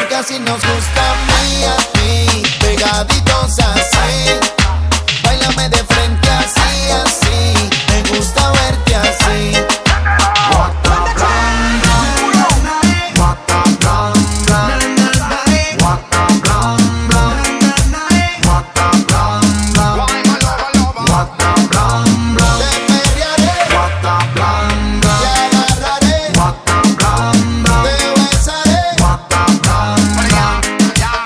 Porque así nos gusta a mí, pegaditos así.